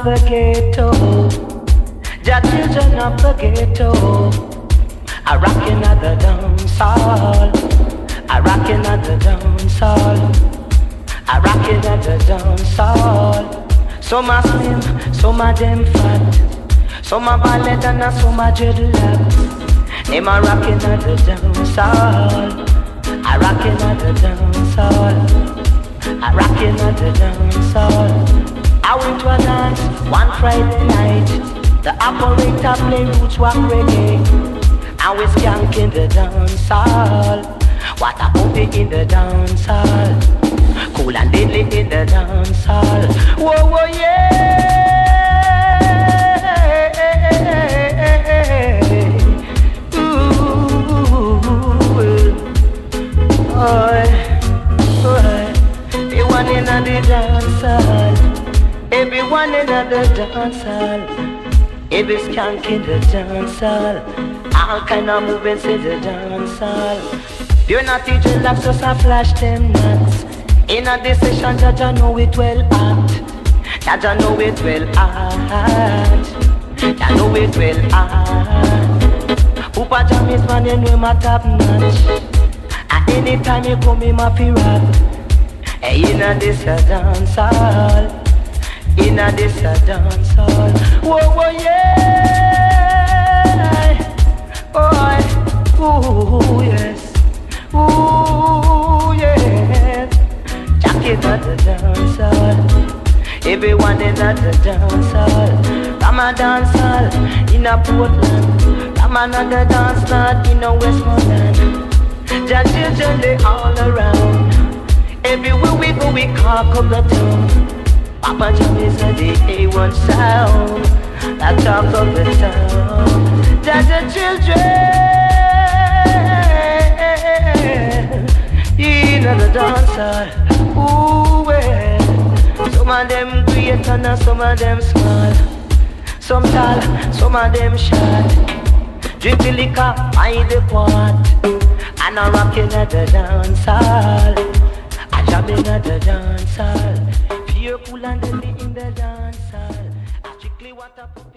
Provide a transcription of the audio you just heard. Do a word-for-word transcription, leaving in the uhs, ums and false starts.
of the ghetto, the children of the ghetto, are rocking at the dance hall, are rocking at the dance hall, are rocking at the dance hall. Some are slim, some are them fat, some are ballet and some are dreadlocks. Them are rocking at the dance hall, are rocking at the dance hall, are rocking at the dance hall. I went to a dance one Friday night. The operator play roots rock reggae, and we skank in the dance hall. What a puppy in the dance hall, cool and deadly in the dance hall. Whoa, whoa, yeah. Ooh, oh, oh. Everyone in the dance hall. Everyone in the dance hall, every skank in the dance hall, all kind of movements in the dance hall. You're not teaching laps, just a flash them nuts. In a decision, Jaja know it well act. Jaja know it well act. Jaja know it well act. Upa Jam is man, you know my top notch. And anytime you come in my feel rap. Hey, in a this dance hall. In a this a dance hall. Whoa, whoa, yeah. Oh, ooh, yes. Ooh, yes. Jacket at the dance hall. Everyone in at the dance hall. Come a dance hall in a Portland. Come another dance hall in a Westmoreland. Just children they all around. Everywhere we go we cock up the town. Papa Jam is the A one sound that talks of the town. Just the children in the dance hall. Ooh, well. Some of them great and some of them small. Some tall, some of them short. Drink the liquor by the quart, and I'm rocking at the dance hall. I'm jamming at the dance hall. You're cool and deadly in the dance hall. I strictly want to